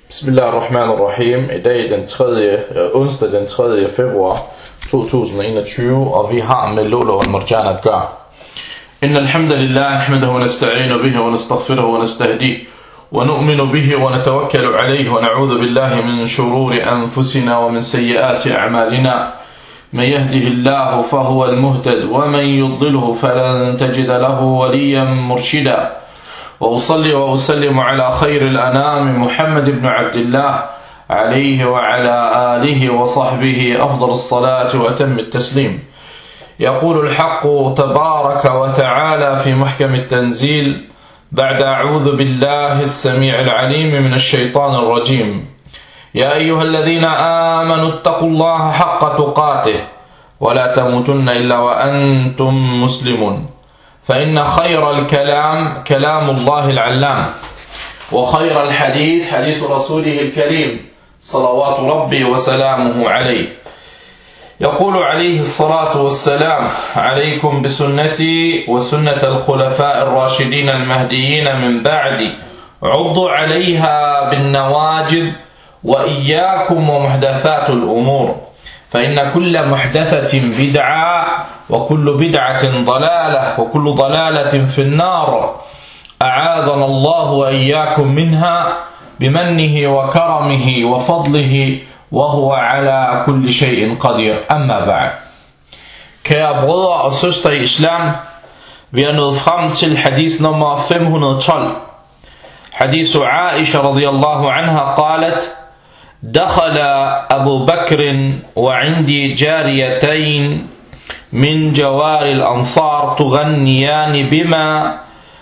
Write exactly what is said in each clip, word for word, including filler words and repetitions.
Bismillahirrahmanirrahim. I dag den tredje onsdag den tredje februar to tusind og enogtyve, og vi har med Lulu wal Marjan at gøre. Inna alhamdulillah nahmaduhu wa nasta'inu bihi wa nastaghfiruhu wa nastahdihi wa nu'minu bihi wa natawakkalu alayhi wa na'udhu billahi min shururi anfusina wa min sayyiati a'malina. من يهده الله فهو المهتد ومن يضلله فلن تجد له وليا مرشدا. وأصلي وأسلم على خير الأنام محمد بن عبد الله عليه وعلى آله وصحبه أفضل الصلاة وأتم التسليم. يقول الحق تبارك وتعالى في محكم التنزيل بعد أعوذ بالله السميع العليم من الشيطان الرجيم: يا أيها الذين آمنوا اتقوا الله حق تقاته ولا تموتن إلا وأنتم مسلمون. فإن خير الكلام كلام الله العلام، وخير الحديث حديث رسوله الكريم صلوات ربي وسلامه عليه. يقول عليه الصلاة والسلام: عليكم بسنتي وسنة الخلفاء الراشدين المهديين من بعدي، عضوا عليها بالنواجذ وإياكم ومحدثات الأمور، فإن كل محدثة بدعة وكل بدعة ضلالة وكل ضلالة في النار، أعاذنا الله وإياكم منها بمنه وكرمه وفضله وهو على كل شيء قدير. أما بعد. Kære brødre og søstre i islam, vi er nået frem til hadith nummer fem hundrede og tolv. حديث عائشة رضي الله عنها قالت: دخل أبو بكر وعندي جاريتين من جوار الأنصار تغنيان بما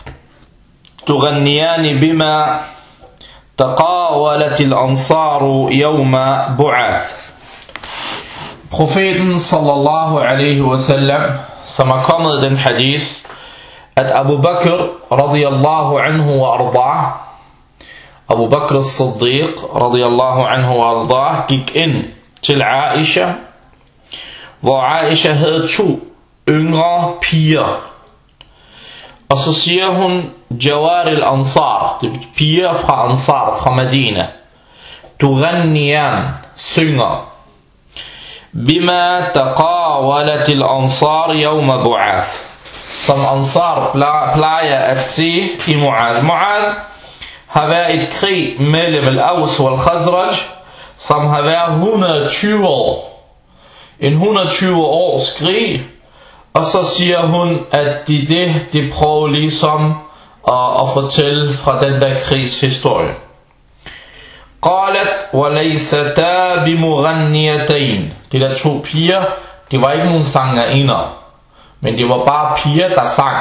تغنيان بما تقاولت الأنصار يوم بعث. Profeten sallallahu alaihi wasallam, som er kommet den hadith, at Abu Bakr radiyallahu anhu wa arda, Abu Bakr as-Siddiq radiyallahu anhu wa arda, gik ind til Aisha, hvor Aisha havde to yngre piger. Og så siger hun Jawar al-Ansar, det er piger fra Ansar, fra Medina. Tughanniyan, synger. Bima taqawalat al-Ansar yawma bu'ath, som Ansar plejer at sige i Mu'adh. Mu'adh har været et krig mellem al-Aws og al-Khazraj, som har været et hundrede og tyve år. En et hundrede og tyve års krig. Og så siger hun, at de det, de prøver ligesom at, at fortælle fra den der krigs historie. Qalat wa laysata bimughanniyatayn. De der to piger, de var ikke nogen sangerinder, men de var bare piger, der sang.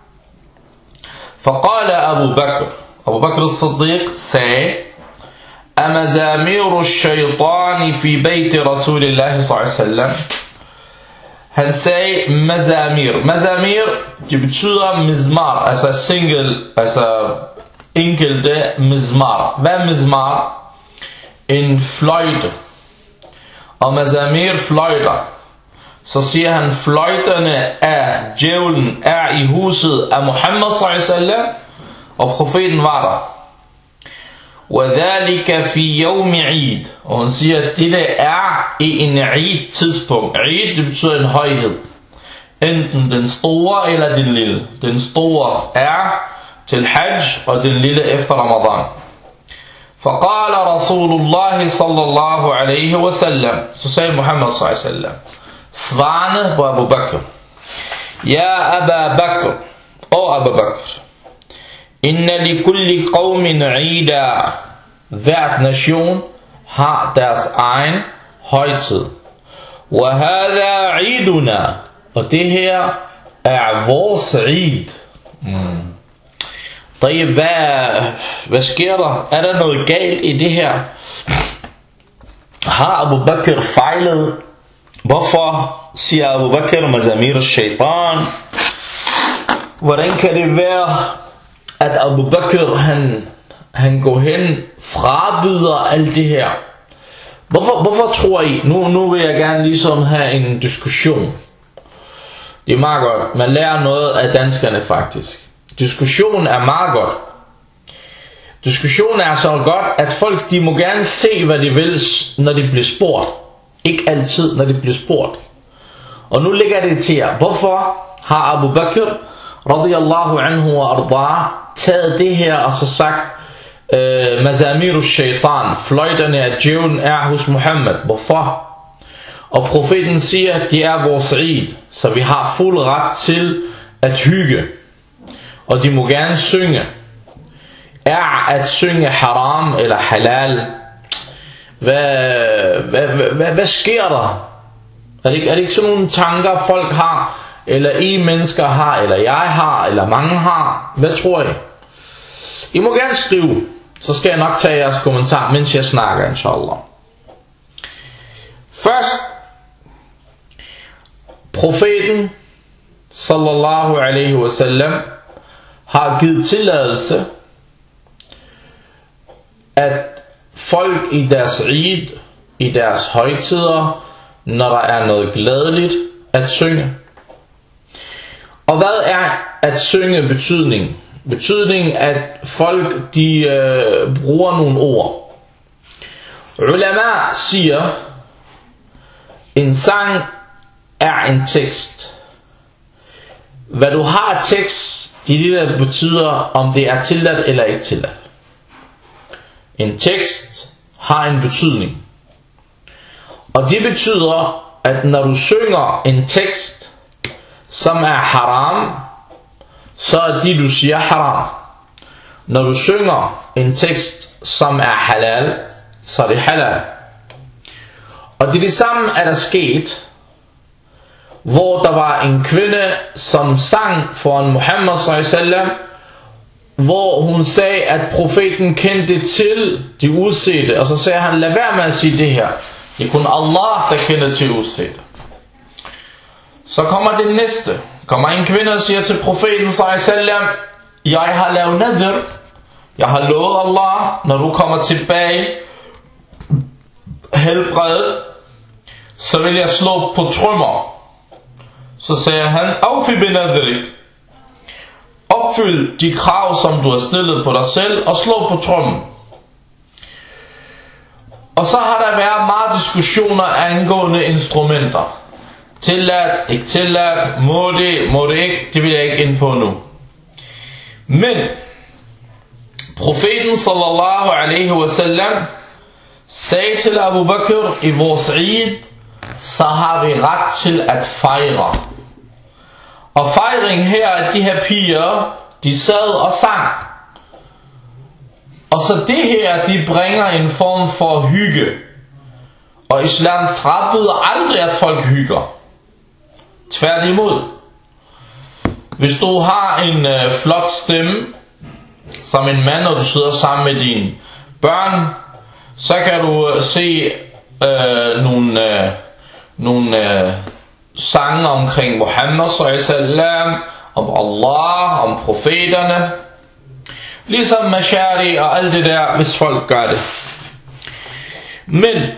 فقال أبو بكر, Abu Bakr as-Siddiq sagde: أمزامير الشيطان في بيت رسول الله صلى الله عليه وسلم. Han sagde mazamir. Mazamir, det betyder mizmar, altså single, altså enkelte mizmar. Hvad er mizmar? En fløjte. Og mazamir, fløjter. Så siger han, fløjterne af djævlen er i huset af Muhammad sallallahu alaihi wasallam, og profeten var der. وَذَلِكَ فِي يَوْمِ عِيد. Og han siger, at det er i en Eid tidspunkt. Eid, det betyder en højhed. Enten den store eller den lille. Den store er til Hajj, og den lille efter Ramadan. فَقَالَ رَسُولُ اللَّهِ صَلَّى اللَّهُ عَلَيْهِ وَسَلَّمْ. Så sagde Muhammad sallallahu alaihi wasallam, svarende på Abu Bakr: Ja Aba Bakr, og Abu Bakr, inna li kulli qawmin ida. Hvert nation har deres egen højtid. Wa hadha iduna. Og det her er vores Eid. Mm. Hvad, hvad sker der? Er der noget galt i det her? Har Abu Bakr fejlet? Hvorfor siger Abu Bakr mazamir al-shaytan? Hvordan kan det være, at Abu Bakr han, han går hen, frabyder alt det her? Hvorfor, hvorfor tror I? Nu, nu vil jeg gerne ligesom have en diskussion. Det er meget godt. Man lærer noget af danskerne faktisk. Diskussion er meget godt. Diskussionen er så godt, at folk de må gerne se, hvad de vil, når de bliver spurgt. Ikke altid, når de bliver spurgt. Og nu ligger det til jer. Hvorfor har Abu Bakr, radiyallahu anhu wa arda, taget det her og så sagt, øh, Mazamiru shaitan, fløjterne af djævlen er hos Muhammad. Hvorfor? Og profeten siger, at de er vores Eid, så vi har fuld ret til at hygge. Og de må gerne synge. Er at synge haram eller halal? Hvad, hvad, hvad, hvad, hvad sker der? Er det, ikke, er det ikke sådan nogle tanker folk har, eller I mennesker har, eller jeg har, eller mange har? Hvad tror I? I må gerne skrive, så skal jeg nok tage jeres kommentar, mens jeg snakker, inshallah. Først, profeten, sallallahu alaihi wasallam, har givet tilladelse, at folk i deres Eid, i deres højtider, når der er noget glædeligt, at synge. Og hvad er at synge betydning? Betydning, at folk de øh, bruger nogle ord. Ulama siger, en sang er en tekst. Hvad du har af tekst, det er det, der betyder, om det er tilladt eller ikke tilladt. En tekst har en betydning. Og det betyder, at når du synger en tekst, som er haram, så er det, du siger haram. Når du synger en tekst, som er halal, så er det halal. Og det er det samme, er der sket, hvor der var en kvinde, som sang foran Muhammad sallallahu alaihi wasallam, hvor hun sagde, at profeten kendte til de udsete, og så sagde han, lad være med at sige det her. Det er kun Allah, der kender til udsete. Så kommer det næste. Kommer en kvinde og siger til profeten sallallahu alaihi wasallam, jeg har lavet nadr, jeg har lovet Allah, når du kommer tilbage helbredet, så vil jeg slå på trommer. Så sagde han, Aufi binadrik, opfyld de krav, som du har stillet på dig selv, og slå på trommen. Og så har der været meget diskussioner angående instrumenter. Tilladt, ikke tilladt, må det, må det ikke, det vil jeg ikke ind på nu. Men profeten sallallahu alaihi wasallam sagde til Abu Bakr, i vores Eid, så har vi ret til at fejre. Og fejring her, at de her piger, de sad og sang. Og så det her, de bringer en form for hygge. Og islam frabyder aldrig, at folk hygger. Tværtimod. Hvis du har en øh, flot stemme, som en mand, og du sidder sammen med dine børn, så kan du øh, se øh, nogle, øh, nogle øh, sange omkring Muhammad sallallahu alaihi wasallam, om Allah, om profeterne, ligesom mashari og alt det der, hvis folk gør det. Men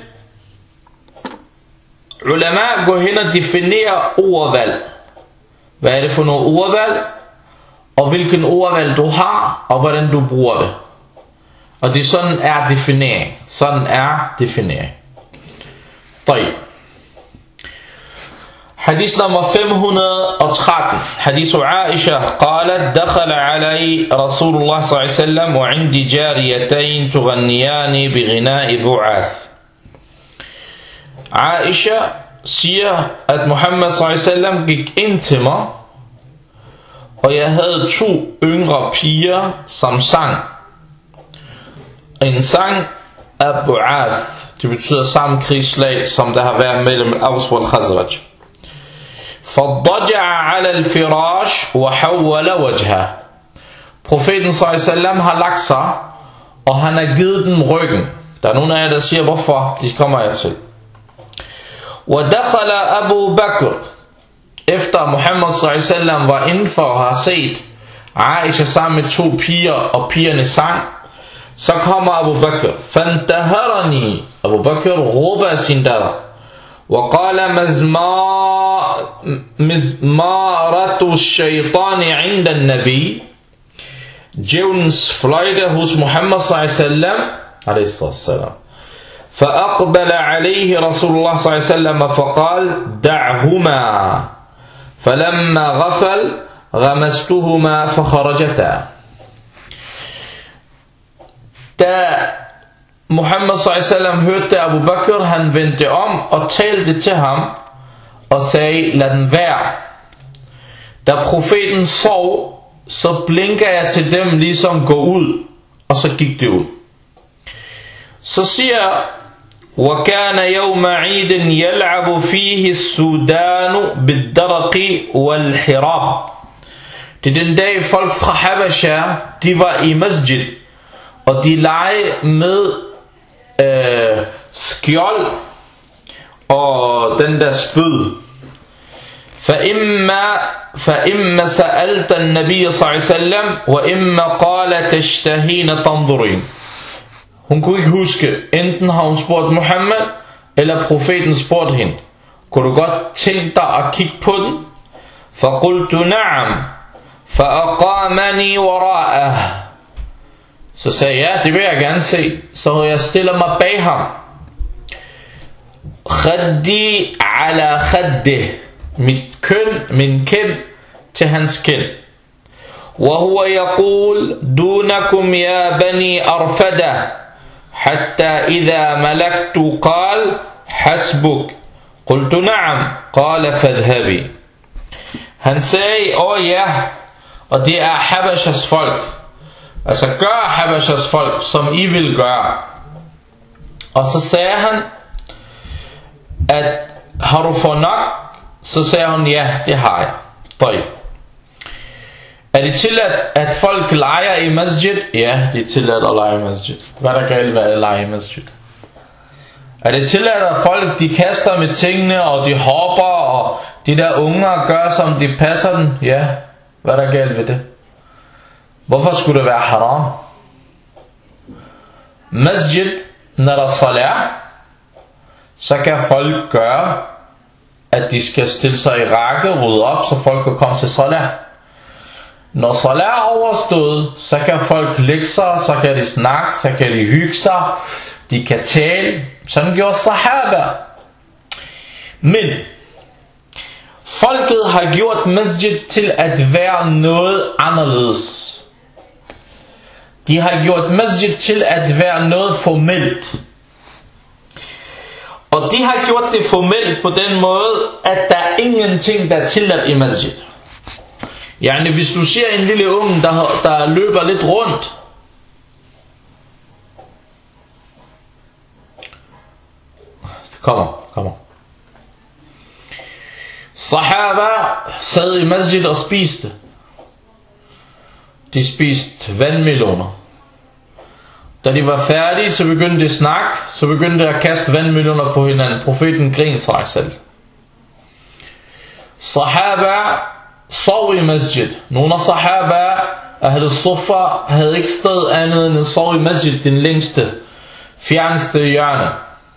ulama går hen og definerer ordvalg. Hvad er det for nogle ordvalg? Og hvilken ordvalg du har, og hvordan du bruger det. Og det sådan er definering. Sådan er definering. طيب. حديث نمبر fem hundrede og tretten. حديث عائشة قالت دخل علي رسول الله صلى الله عليه وسلم وعندي جاريتين تغنيان بغناء بعاث. Aisha siger, at Muhammad sallallahu alaihi wasallam gik ind til mig, og jeg havde to yngre piger, som sang. En sang af Bu'ath, det betyder samme krigsslag, som der har været mellem Aws og Khazraj. فَضَّجَعَ عَلَى الْفِرَاشِ وَحَوَّلَ وَجْهَهُ. Profeten sallallahu alaihi wasallam har lagt sig, og han har givet den ryggen. Der er nogen af jer, der siger, hvorfor? Det kommer jeg til. وَدَخَلَ أَبُو بَكْرِ. Efter Muhammad sallallahu alaihi wasallam var indenfor og har set Aisha sammen med to piger, og pigerne sang, så kommer Abu Bakr. فَانْتَهَرَنِي. Abu Bakr råber af sin datter. وَقَالَ مِزْمَارَةُ الشَّيْطَانِ عِنْدَ النَّبِي. djævelens fløjte hos Muhammad sallallahu alaihi wasallam. فأقبل عليه رسول الله صلى الله عليه وسلم فقال دعهما فلما غفل غمستهما فخرجتا. Da Muhammad sallallahu alaihi wasallam hørte Abu Bakr, han vendte om og talte til ham og sagde, lad den være. Da profeten sov, så blinker jeg til dem ligesom gå ud, og så gik det ud. Så siger وَكَانَ يَوْمَ عِيدٍ يَلْعَبُ فِيهِ السُّودَانُ بِالدَّرَقِ وَالْحِرَابِ. Det er den dag folk fra Habasha, de var i masjid, og de legede med øh, skjold og den der spyd. فإما فإما سألت النبي صلى الله عليه وسلم وإما قال تشتهين تنظرين. Hun kunne ikke huske, enten har hun spurgt Muhammad, eller profeten spurgte hende, kunne du godt tænke dig at kigge på den? فقلت نعم فأقامني وراءه. Så sagde jeg, ja, det vil jeg gerne se. Så jeg stiller mig bag ham. خدي على خده. Mit køn, min kind til hans kind. وهو يقول دونكم يا بني أرفدة حتى إذا ملكت قال حسبك قلت نعم قال فاذهبي. Han sagde, åh ja, og det er Habashas folk. Altså gør Habashas folk, som I vil gøre. Og så sagde han, at har du fået nok? Så sagde hun, ja, det har jeg. Tøj. Er det tilladt, at folk leger i masjid? Ja, det er tilladt at lege i masjid. Hvad er der galt ved at lege i masjid? Er det tilladt, at folk de kaster med tingene, og de hopper, og de der unger gør, som de passer den? Ja, hvad er der galt ved det? Hvorfor skulle det være haram? Masjid, når der er salat, så kan folk gøre, at de skal stille sig i række og rydde op, så folk kan komme til salat. Når salat er overstået, så kan folk lægge sig, så kan de snakke, så kan de hygge sig, de kan tale. Sådan gjorde sahaba. Men folket har gjort masjid til at være noget anderledes. De har gjort masjid til at være noget formelt. Og de har gjort det formelt på den måde, at der er ingenting, der er tilladt i masjid. Yani hvis du ser en lille unge, der, der løber lidt rundt, kommer, kommer. Sahaba sad i masjid og spiste. De spiste vandmeloner. Da de var færdige, så begyndte de at snakke, så begyndte de at kaste vandmeloner på hinanden. Profeten grinede sig selv. Sahaba sov i masjid. Nogle af sahaba, Ahl Sufa, havde ikke sted andet end at sove i masjid, den længste, fjerneste hjørne.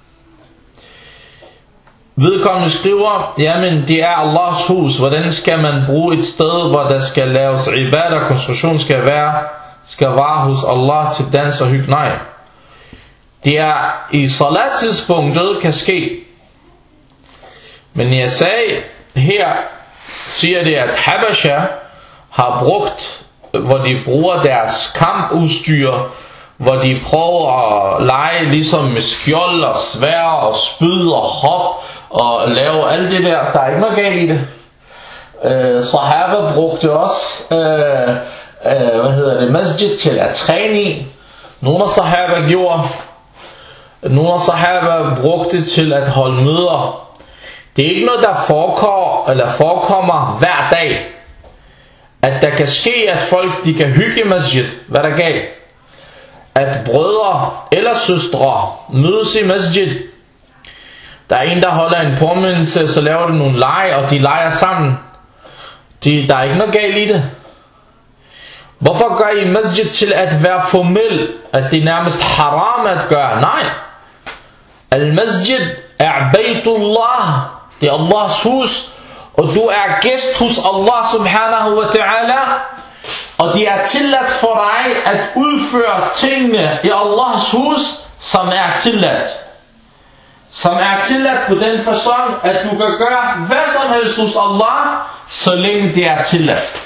Vedkommende skriver, jamen det er Allahs hus. Hvordan skal man bruge et sted, hvor der skal laves ibadah, konstruktion skal være, skal være hos Allah til dans og hygge? Nej. Det er i salat-tidspunktet kan ske. Men jeg sagde, her siger det, at Habasha har brugt, hvor de bruger deres kampudstyr, hvor de prøver at lege ligesom med skjold og sværd og spyd og hop og lave alt det der. Der er ikke noget galt i det. Øh, Sahaba brugte også øh, øh, hvad hedder det, masjid til at træne i. Nogle af Sahaba gjorde, nogle af Sahaba brugte til at holde møder. Det er ikke noget, der forekommer, eller forekommer hver dag. At der kan ske, at folk de kan hygge i masjid. Hvad er der galt? At brødre eller søstre mødes i masjid. Der er en, der holder en påmindelse, så laver de nogle lege, og de leger sammen. De, der er ikke noget galt i det. Hvorfor gør I masjid til at være formel? At det er nærmest haram at gøre? Nej. Al-masjid er Baytullah. Det er Allahs hus. Og du er gæst hos Allah subhanahu wa ta'ala. Og det er tilladt for dig at udføre tingene i Allahs hus, som er tilladt. Som er tilladt på den fasong, at du kan gøre hvad som helst hos Allah, så længe det er tilladt.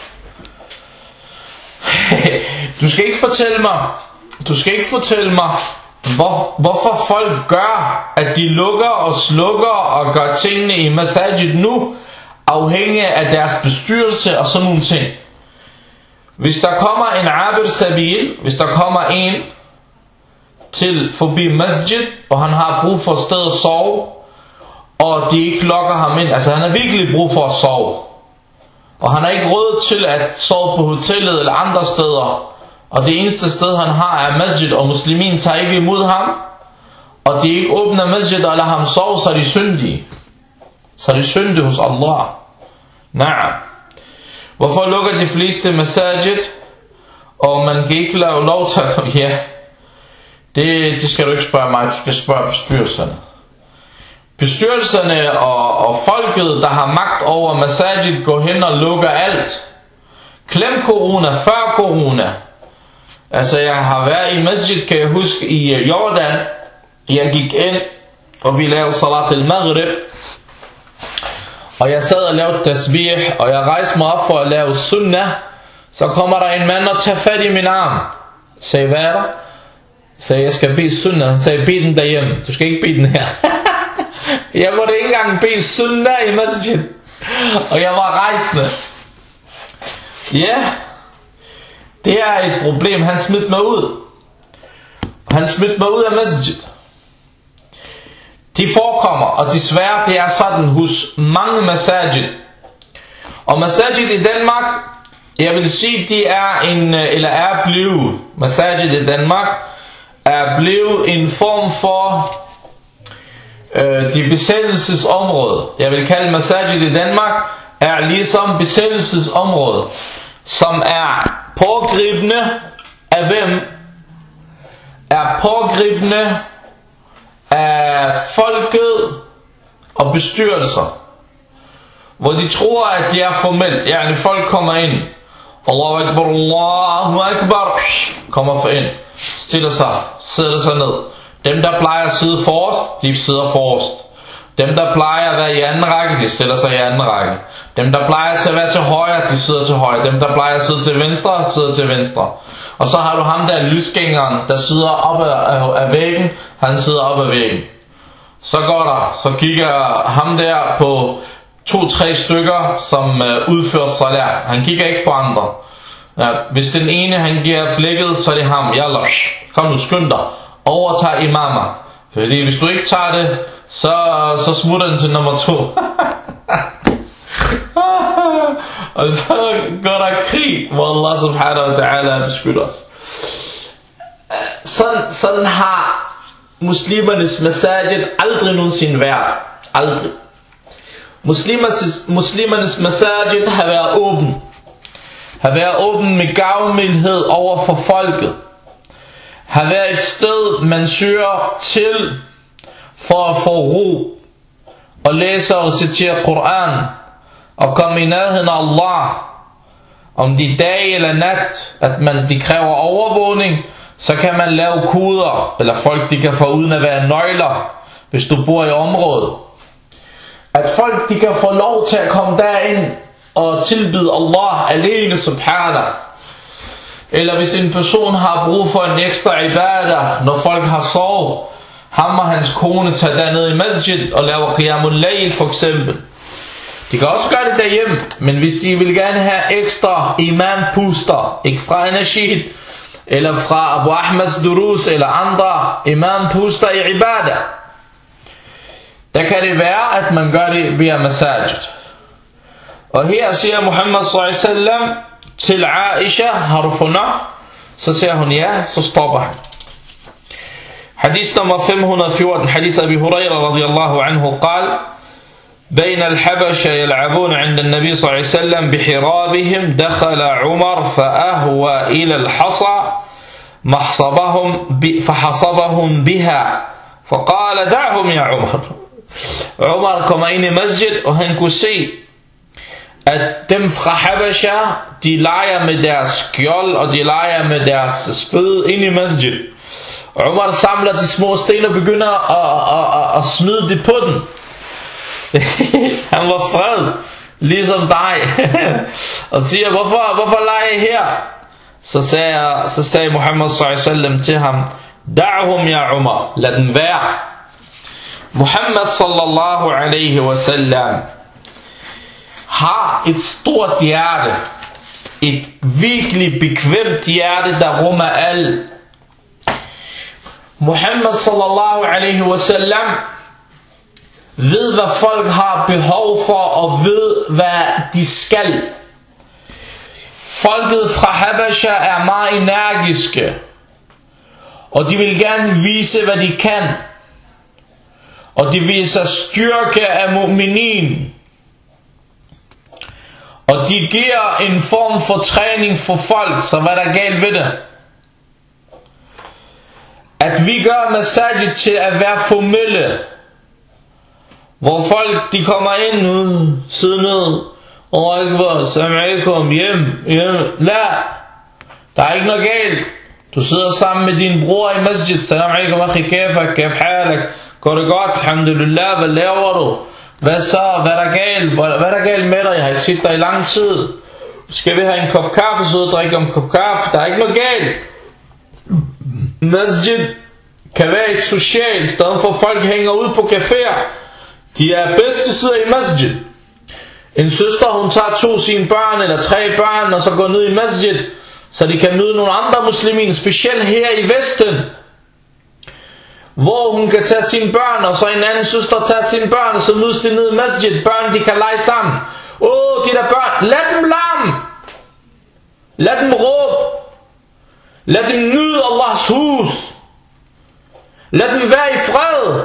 Du skal ikke fortælle mig, du skal ikke fortælle mig, hvor, hvorfor folk gør, at de lukker og slukker og gør tingene i masajid nu, afhængig af deres bestyrelse og sådan nogle ting. Hvis der kommer en abir sabil, hvis der kommer en til forbi masjid, og han har brug for et sted at sove, og de ikke lokker ham ind, altså han har virkelig brug for at sove, og han har ikke råd til at sove på hotellet eller andre steder, og det eneste sted han har er masjid, og muslimin tager ikke imod ham, og de ikke åbner masjid og lader ham sove, så er de syndige. Så er de syndige hos Allah. Nej. Hvorfor lukker de fleste masajid, og man kan ikke lave lov til at... Ja, det, det skal du ikke spørge mig, du skal spørge bestyrelserne. Bestyrelserne og, og folket, der har magt over masajid, går hen og lukker alt. Klem corona, før corona. Altså jeg har været i masjid, kan jeg huske, i Jordan. Jeg gik ind, og vi lavede salat al-maghrib. Og jeg sad og lavede tasbih, og jeg rejste mig op for at lave sunnah. Så kommer der en mand og tager fat i min arm. Sagde, hvad er der? Sagde, jeg skal bede sunnah. Han sagde, bed den derhjemme. Du skal ikke bede den her. Jeg måtte ikke engang bede sunnah i masjid. Og jeg var rejsende. Ja, yeah. Det er et problem. Han smidt mig ud. Han smidt mig ud af masjid. De forekommer, og desværre det er sådan hos mange masajid. Og masajid i Danmark, jeg vil sige, de er en, eller er blevet, masajid i Danmark, er blevet en form for øh, de besættelsesområde. Jeg vil kalde masajid i Danmark, er ligesom besættelsesområde, som er pågribende af hvem? Er pågribende af folket og bestyrelser, hvor de tror at de er formelt. Ja, når folk kommer ind, Allahu Akbar, Allahu Akbar, kommer for ind, stiller sig, sætter sig ned. Dem der plejer at sidde forrest, de sidder forrest. Dem der plejer at være i anden række, de stiller sig i anden række. Dem der plejer til at være til højre, de sidder til højre. Dem der plejer at sidde til venstre, sidder til venstre. Og så har du ham der lysgængeren, der sidder op af, af væggen. Han sidder op af væggen. Så går der, så kigger ham der på to-tre stykker, som uh, udfører salat. Han kigger ikke på andre. Ja, hvis den ene han giver blikket, så er det ham. Jalla, kom nu, skynd dig. Overtag imamer. Fordi hvis du ikke tager det, så, så smutter den til nummer to. Og så går der krig, hvor Allah subhanahu wa ta'ala beskytter os. Sådan, sådan har muslimernes masajid aldrig nogensinde været. Aldrig. Muslimernes, muslimernes masajid har været åben. Har været åben med gavmildhed over for folket. Har været et sted, man søger til for at få ro og læse og citere Koran og komme i nærheden af Allah. Om de dag eller nat, at man, de kræver overvågning, så kan man lave koder, eller folk de kan få uden at være nøgler, hvis du bor i området. At folk de kan få lov til at komme derind og tilbyde Allah alene subhanahu. Eller hvis en person har brug for en ekstra ibadah, når folk har sovet, ham og hans kone tager dernede i masjid og laver qiyamul layl for eksempel. De kan også gøre det derhjemme, men hvis de vil gerne have ekstra imam-puster, ikke fra Anashid, eller fra Abu Ahmads Durus, eller andre imam-puster i ibadah, der kan det være, at man gør det via masajid. Og her siger Muhammad sallallahu alaihi wasallam til Aisha, har du fundet? Så siger hun ja, så stopper han. Hadith nummer fem hundrede og fjorten, hadith Abi Huraira radiyallahu anhu, قال بين الحبشة يلعبون عند النبي صلى الله عليه وسلم بحرابهم دخل عمر فأهوى إلى الحصى محصبهم فحصبهم بها فقال دعهم يا عمر. Umar kommer ind i masjid, og han kunne se, at dem fra Habasha, de leger med deres skjold, og de leger med deres spyd ind i masjid. Og Umar samler de små sten og begynder at, at, at, at smide det på den. Han var fred, ligesom dig. Og siger, hvorfor, hvorfor leger I her? Så sagde, så sagde Muhammad sallallahu alaihi wasallam til ham, da'hum ya Umar, lad den være. Muhammad sallallahu alaihi wasallam har et stort hjerte, et virkelig bekvemt hjerte, der rummer alt. Muhammad sallallahu alaihi wasallam ved, hvad folk har behov for, og ved, hvad de skal. Folket fra Habasha er meget energiske, og de vil gerne vise, hvad de kan. Og de viser styrke af mu'minin. Og de giver en form for træning for folk, så hvad der er galt ved det? At vi gør masajid til at være formelle, hvor folk de kommer ind ud, sidder ned, og akbar, salam alaikum, hjem, hjem, la, der er ikke noget galt. Du sidder sammen med din bror i masjid, salam alaikum, akhi, kæfak, kæf halak, går det godt, alhamdulillah, hvad laver du? Hvad så, hvad er der galt, hvad er der galt med dig, jeg har ikke set dig i lang tid. Skal vi have en kop kaffe, så drikke om kop kaffe, der er ikke noget galt. Masjid kan være et socialt sted, for folk hænger ud på caféer. De er bedste sider i masjid. En søster, hun tager to sine børn, eller tre børn, og så går ned i masjid, så de kan møde nogle andre muslimer, specielt her i Vesten, hvor hun kan tage sine børn, og så en anden søster tager sine børn, og så mødes de ned i masjid. Børn, de kan lege sammen. Åh, oh, de der børn, lad dem larme. Lad dem råbe. Lad dem nyde Allahs hus. Lad dem være i fred.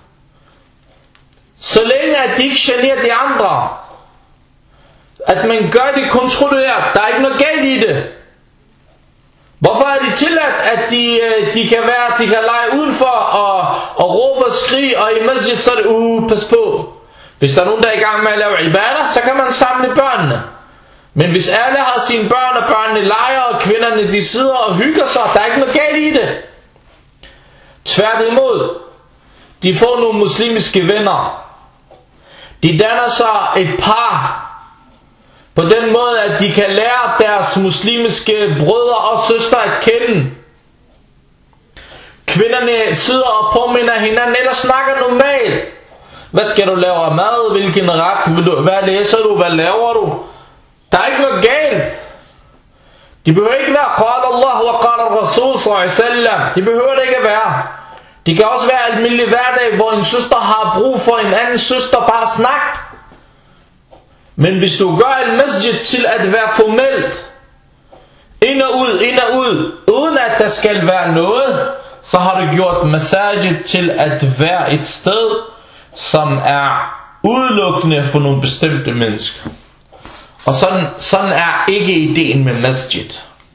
Så længe at de ikke generer de andre. At man gør det kontrolleret. Der er ikke noget galt i det. Hvorfor er det tilladt, at de, de kan være, de kan lege udenfor og, og råbe og skrige, og i masjid så er det, uh, pas på. Hvis der er nogen, der er i gang med at lave ibadah, så kan man samle børnene. Men hvis alle har sine børn, og børnene leger, og kvinderne de sidder og hygger sig, der er ikke noget galt i det. Tværtimod, de får nogle muslimske venner. De danner sig et par, på den måde, at de kan lære deres muslimske brødre og søstre at kende. Kvinderne sidder og påminder hinanden, eller snakker normalt. Hvad skal du lave af mad? Hvilken ret? Vil du, hvad læser du? Hvad laver du? Der er ikke noget galt. De behøver ikke være qala Allah wa qala Rasul sallallahu alaihi wasallam. De behøver det ikke at være. De kan også være almindelig hverdag, hvor en søster har brug for en anden søster, bare snak. Men hvis du gør en masjid til at være formelt, ind og ud, ind og ud, uden at der skal være noget, så har du gjort masajid til at være et sted, som er udelukkende for nogle bestemte mennesker. Og sådan, sådan er ikke ideen med masjid.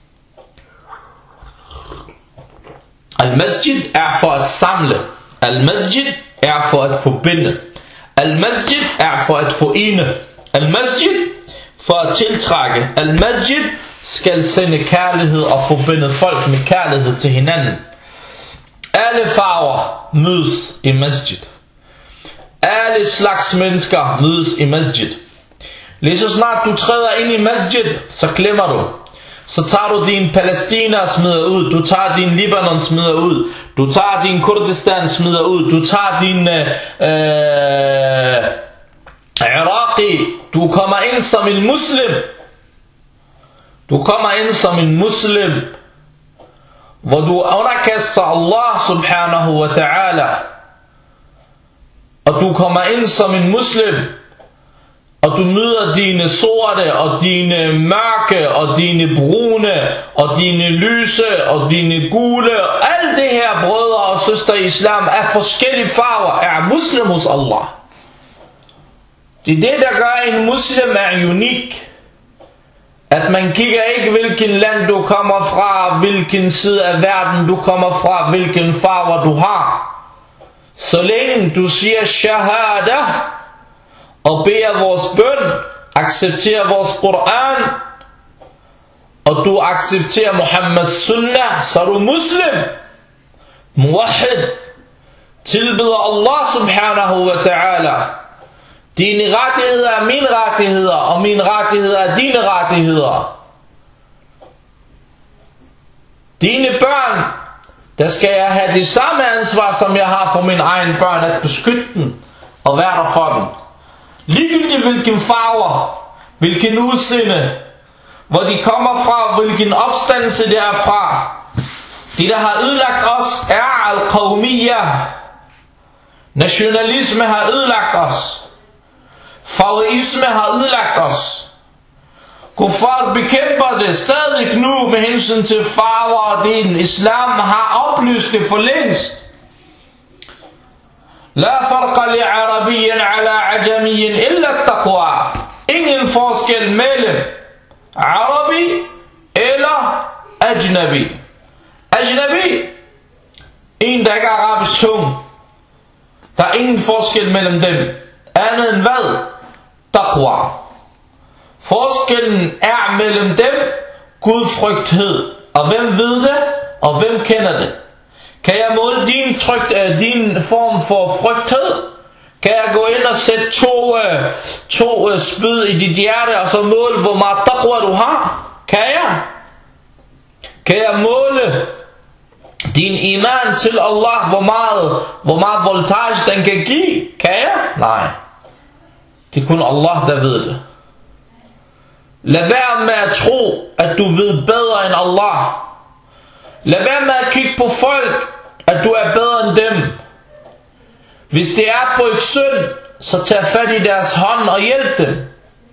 Al-masjid er for at samle. Al-masjid er for at forbinde. Al-masjid er for at forene. Al-masjid for at tiltrække. Al-masjid skal sende kærlighed og forbinde folk med kærlighed til hinanden. Alle farver mødes i masjid. Alle slags mennesker mødes i masjid. Lige så snart du træder ind i masjid, så glemmer du. Så tager du din Palæstina smider ud, du tager din Libanon smider ud, du tager din Kurdistan smider ud, du tager din øh, Iraqi, du kommer ind som en muslim. Du kommer ind som en muslim, hvor du underkaster Allah subhanahu wa ta'ala. Og du kommer ind som en muslim, og du møder dine sorte, og dine mørke, og dine brune, og dine lyse, og dine gule. Alt det her, brødre og søstre i islam, er forskellige farver, er muslim hos Allah. Det er det, der gør en muslim er unik. At man kigger ikke, hvilken land du kommer fra, hvilken side af verden du kommer fra, hvilken farver du har. Så længe du siger shahada, og beder vores bøn, accepterer vores Koran, og du accepterer Muhammeds sunnah, så er du muslim, muwahid, tilbeder Allah subhanahu wa ta'ala. Dine rettigheder er mine rettigheder, og mine rettigheder er dine rettigheder. Dine børn, der skal jeg have det samme ansvar, som jeg har for mine egne børn, at beskytte dem og være der for dem. Ligegyldigt hvilken farver, hvilken udseende, hvor de kommer fra, hvilken opstandelse det er fra. De der har ødelagt os er al-qawmiyya. Nationalisme har ødelagt os. Favorisme har ødelagt os. Kuffar bekæmper det stadig nu med hensyn til farver og din. Islam har oplyst det for længst. La farqa li arabiyyin ala ajamiyyin illa taqwa. Ingen forskel mellem arabi eller ajnabi. Ajnabi, en der ikke er arabisk tung. Der er ingen forskel mellem dem. Andet end hvad? Taqwa. Forskellen er mellem dem gudfrygthed. Og hvem ved det? Og hvem kender det? Kan jeg måle din, trygt, uh, din form for frygthed? Kan jeg gå ind og sætte to, uh, to uh, spyd i dit hjerte, og så måle hvor meget taqwa du har? Kan jeg? Kan jeg måle din iman til Allah, hvor meget, hvor meget voltage den kan give? Kan jeg? Nej. Det er kun Allah, der ved det. Lad være med at tro, at du ved bedre end Allah. Lad være med at kigge på folk, at du er bedre end dem. Hvis det er på et synd, så tag fat i deres hånd og hjælp dem.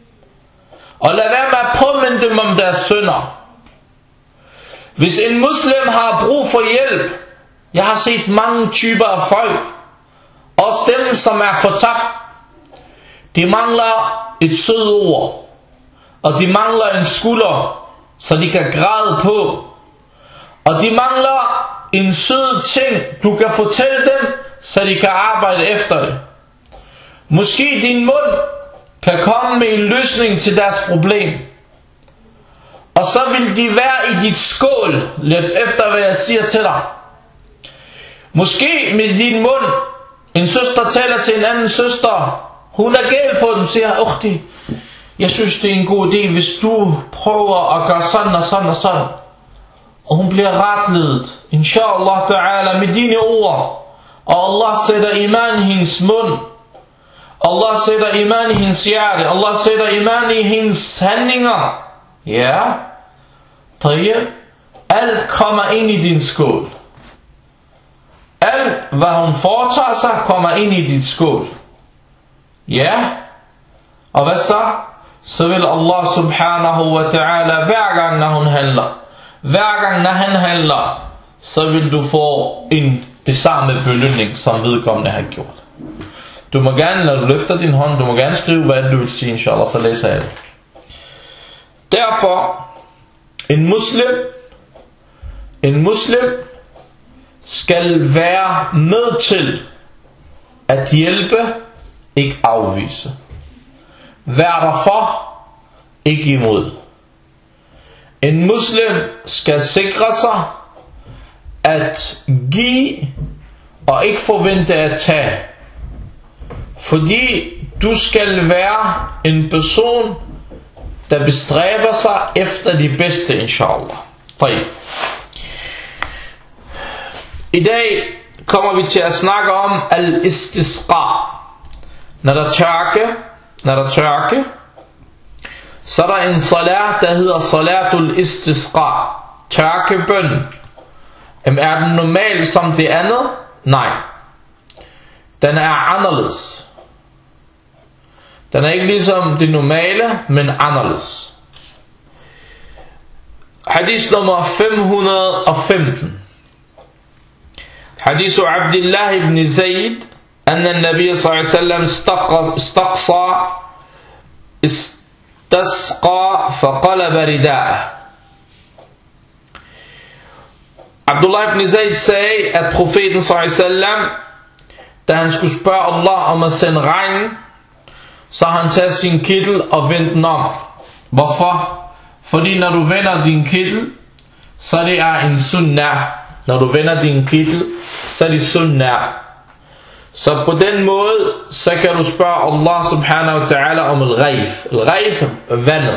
Og lad være med at påminde dem om deres synder. Hvis en muslim har brug for hjælp, jeg har set mange typer af folk, også dem som er fortabt, de mangler et sødt ord, og de mangler en skulder, så de kan græde på, og de mangler en sød ting, du kan fortælle dem, så de kan arbejde efter det. Måske din mund kan komme med en løsning til deres problem, og så vil de være i dit skål, lidt efter hvad jeg siger til dig. Måske med din mund, en søster taler til en anden søster, hun er galt på den, siger, Ukhti, jeg synes det er en god idé, hvis du prøver at gøre sådan og sådan og sådan. Og hun bliver retledet, inshallah ta'ala, med dine ord. Og Allah sætter iman i hendes mund. Allah sætter iman i hendes hjerte. Allah sætter iman i hendes handlinger. Ja, tayyib. Alt kommer ind i din skål. Alt hvad hun foretager sig, kommer ind i dit skål. Ja. Og hvad så? Så vil Allah subhanahu wa ta'ala hver gang når hun handler, hver gang når han handler, så vil du få en det samme belønning som vedkommende har gjort. Du må gerne, når du løfter din hånd, du må gerne skrive hvad du vil sige, inshallah, så læser jeg det. Derfor en muslim en muslim skal være med til at hjælpe, ikke afvise. Vær der for, ikke imod. En muslim skal sikre sig at give og ikke forvente at tage. Fordi du skal være en person, der bestræber sig efter de bedste, inshallah. I dag kommer vi til at snakke om al-istisqa. Når der tørke, når der tørke, så er der en salat, der hedder salatul istisqa, tørkebøn. Er den normal som det andet? Nej. Den er anderledes. Den er ikke ligesom det normale, men anderledes. Hadith nummer fem hundrede og femten. حديث عبد الله بن زيد أن النبي صلى الله عليه وسلم استقصى استسقى فقلب رداءه. Abdullah ibn Zayd sagde, at profeten sallallahu alaihi wasallam, da han skulle spørge Allah om at sende regn, så har han taget sin kittel og vendt den om. Hvorfor? Fordi når du vender din kittel, så det er en sunnah. Når du vender din kittel, så er det sunnah. Så på den måde, så kan du spørge Allah subhanahu wa ta'ala om al-ghayth. Al-ghayth er vandet.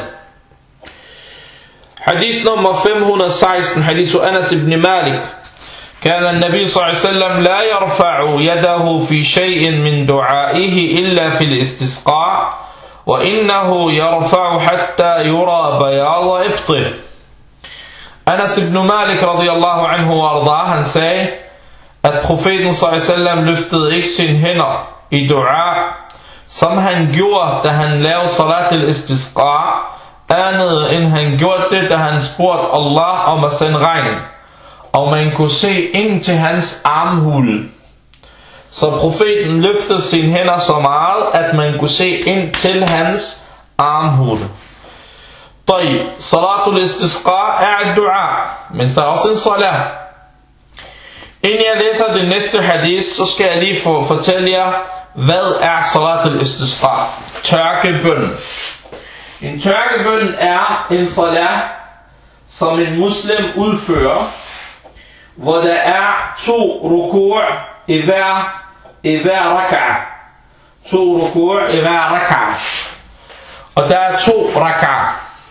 Hadith nummer fem hundrede og seksten, hadith Anas ibn Malik. كان النبي صلى الله عليه وسلم لا يرفع يده في شيء من دعائه إلا في الاستسقاء وإنه يرفع حتى يرى بياض إبطه. Anas ibn Malik radiyallahu anhu warda, han sagde, at profeten sallallahu alaihi wasallam løftede ikke sine hænder i dua, som han gjorde, da han lavede salat al-istisqa, andet end han gjorde det, da han spurgte Allah om at sende regn, og man kunne se ind til hans armhule. Så profeten løftede sine hænder så meget, at man kunne se ind til hans armhule. طيب, salatul istisqa er et dua, men der er også en salat. Inden jeg læser det næste hadith, så skal jeg lige få fortælle jer, hvad er salatul istisqa? Tørkebøn. En tørkebøn er en salat, som en muslim udfører, hvor der er to ruku'er i hver, i hver rak'a. To ruku'er i hver rak'a. Og der er to rak'a.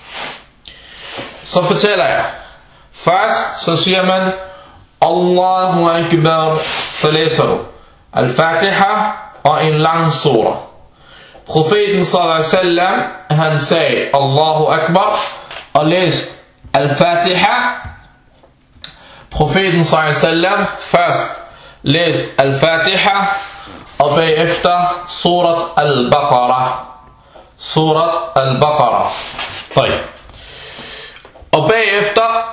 Så fortæller jeg. Først så siger man Allahu Akbar, så læser du Al-Fatiha og en lang sura. Profeten sallallahu alaihi wasallam, han sagde Allahu Akbar og læste Al-Fatiha. Profeten sallallahu alaihi wasallam først læste Al-Fatiha og bagefter surat Al-Baqarah. Surat Al-Baqarah. طيب. Og bagefter,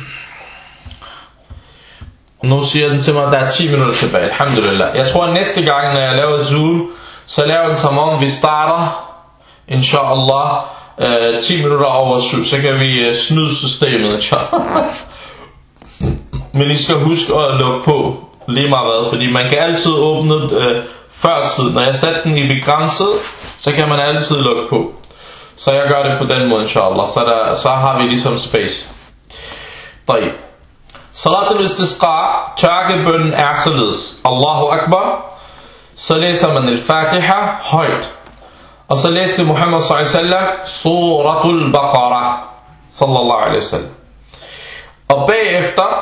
nu siger den til mig, at der er ti minutter tilbage, alhamdulillah. Jeg tror, at næste gang, når jeg laver Zoom, så laver den som om, vi starter, inshallah, øh, ti minutter over syv. Så kan vi øh, snyde systemet, inshallah. Men I skal huske at lukke på, lige meget hvad, fordi man kan altid åbne øh, før tid. Når jeg sætter den i begrænset, så kan man altid lukke på. Så jeg gør det på den måde, inshallah. Så, der, så har vi ligesom space. طيب. Salatul istisqa, tørkebønnen er således. Allahu Akbar. Så læser man al-Fatiha højt. Og så læser Muhammad sallallahu alaihi wasallam suratul Baqarah. Sallallahu alaihi wasallam. Og bagefter,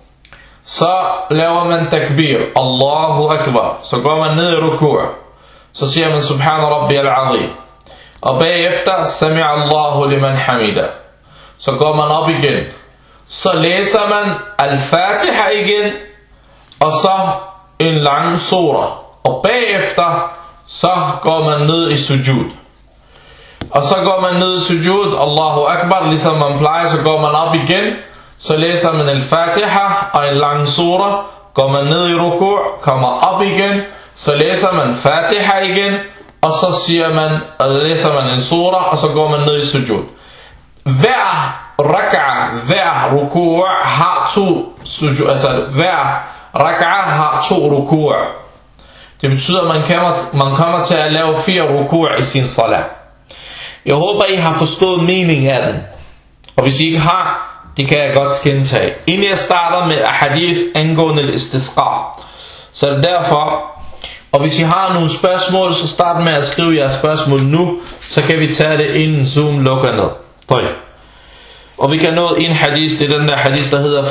så laver man takbir. Allahu Akbar. Så går man ned i ruku'. Så siger man Subhan Rabbi al-Azim. Og bagefter Sami'a Allahu liman hamida. Så går man op igen. Så læser man Al-Fatiha igen. Og så en lang sura. Og bagefter så går man ned i sujud. Og så går man ned i sujud. Allahu Akbar, ligesom man plejer. Så går man op igen. Så læser man Al-Fatiha og en lang sura. Går man ned i ruku', kommer op igen. Så læser man Fatiha igen. Og så siger man, eller læser man en sura, og så går man ned i sujud. Hver rak'a, hver ruku'er har to sujud, altså hver rak'a har to ruku'er. Det betyder, at man kommer, man kommer til at lave fire ruku'er i sin salat. Jeg håber, I har forstået meningen af den. Og hvis I ikke har, det kan jeg godt gentage. Inden jeg starter med hadith angående al-istisqa. Så derfor, og hvis I har nogle spørgsmål, så start med at skrive jeres spørgsmål nu, så kan vi tage det inden Zoom lukker ned. طيب. Og vi kan nå en hadith, det er den der hadith, der hedder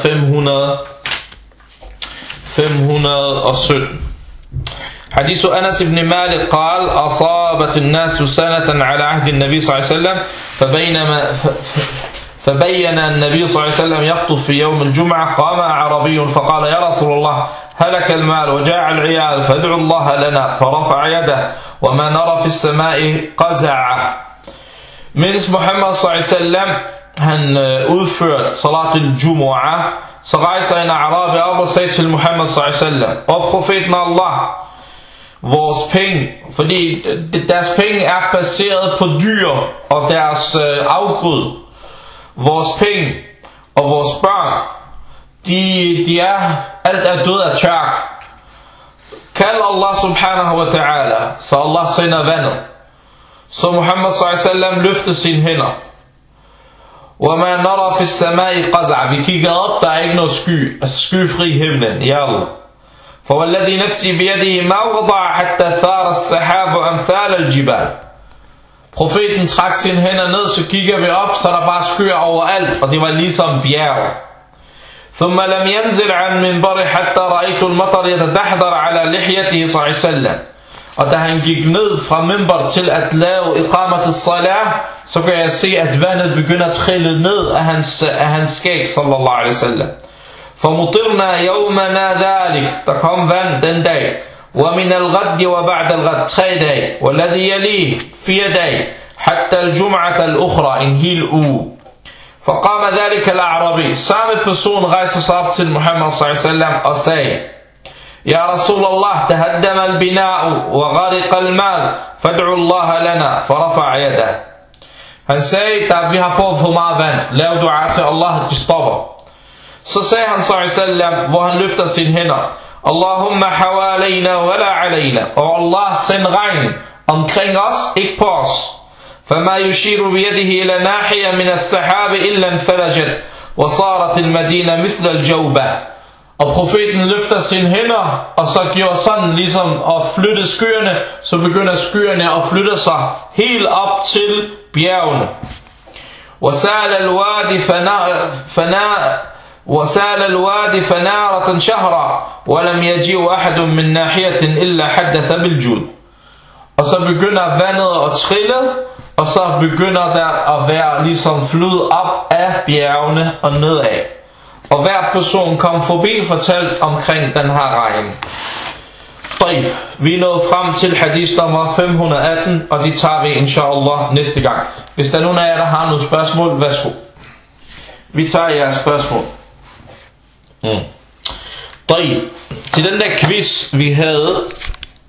fem hundrede og sytten. حديث أنس بن مالك قال أصابت الناس سنة على عهد النبي صلى الله عليه وسلم فبينما فبين النبي صلى الله عليه وسلم يخطب في يوم الجمعة قام أعرابي فقال يا رسول الله هلك المال وجاع العيال فادعوا الله لنا فرفع يده وما نرى في السماء قزع. Mens Muhammad صلى الله عليه وسلم han udførte salatul jumu'ah, så rejser en arabi op og sagde til Muhammad صلى الله عليه وسلم: og profeten Allah, vores penge, fordi deres penge er baseret på dyr og deres afgrød. Vores penge og vores børn, de, de er, alt er død af tørk. Kald Allah subhanahu wa ta'ala, så Allah sender vandet. Så Muhammad sallallahu alaihi wasallam løftede sine hænder. وَمَا نَرَى فِي السَّمَاءِ قَزْعَ. Vi kigger op, der er ikke noget sky, altså skyfri himlen, ja Allah. فَوَالَّذِي نَفْسِي بِيَدِهِ مَا وَضَعَ حَتَّى ثَارَ السَّحَابُ أَمْثَالَ الْجِبَالِ. Profeten trak sine hænder ned, så kigger vi op, så der bare skyer overalt, og det var ligesom bjerg. ثم لم ينزل عن منبره حتى رأيت المطر يتدحضر على لحيته صلى الله عليه وسلم. Og da han gik ned fra minbar til at lave iqamat as-salah, så kan jeg se, at vandet begynder at trille ned af hans, af hans skæg, sallallahu alaihi wasallam. فمطرنا يومنا ذلك. Der kom vand den dag. ومن الغد وبعد الغد. Tre dage. والذي يليه. Fire dage. حتى الجمعة الأخرى. En hel uge. فقام ذلك الأعرابي. Samme person rejser sig op til Muhammad sallallahu alaihi wasallam og sagde: يا رسول الله تهدم البناء وغرق المال فادعوا الله لنا. فرفع يده. Han sagde, da vi har fået for meget vand, lav dua til Allah, de stopper. Så sagde han sallallahu alaihi wasallam, hvor han løfter sine hænder: Allahumma hawalayna wala alayna. Og Allah, send regn omkring os, ikke på os. فما يشير بيده إلى ناحية من السحاب إلا انفلجت وصارت المدينة مثل الجوبة. Og profeten løfter sine hænder, og så gjorde sådan ligesom at flytte skyerne, så begynder skyerne at flytte sig helt op til bjergene. وسال الوادي فنا وسال الوادي فنارة شهرا ولم يجيء أحد من ناحية إلا حدث بالجود. Og så begynder vandet at trille, og så begynder der at være ligesom flyd op af bjergene og nedad. Og hver person kom forbi fortalt omkring den her regn. طيب, vi er nået frem til hadith nummer fem hundrede og atten, og de tager vi inshallah næste gang. Hvis der er nogen af jer, der har nogle spørgsmål, værsgo. Vi tager jeres spørgsmål. Mm. طيب, til den der quiz vi havde